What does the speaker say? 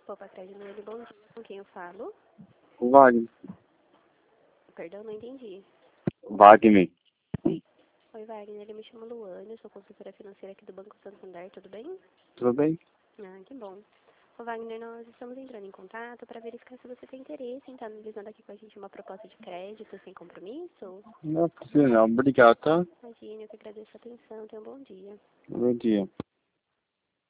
Copa Crédito Luane, bom dia. Com quem eu falo? O Wagner. Perdão, não entendi. Wagner. Oi, Wagner, eu me chamo Luane, eu sou consultora financeira aqui do Banco Santander, tudo bem? Tudo bem? Ah, que bom. Ô, Wagner, nós estamos entrando em contato para verificar se você tem interesse em estar analisando aqui com a gente uma proposta de crédito sem compromisso. Não precisa não. Obrigado, tá? Imagine, eu que agradeço a atenção, tenha um bom dia. Bom dia.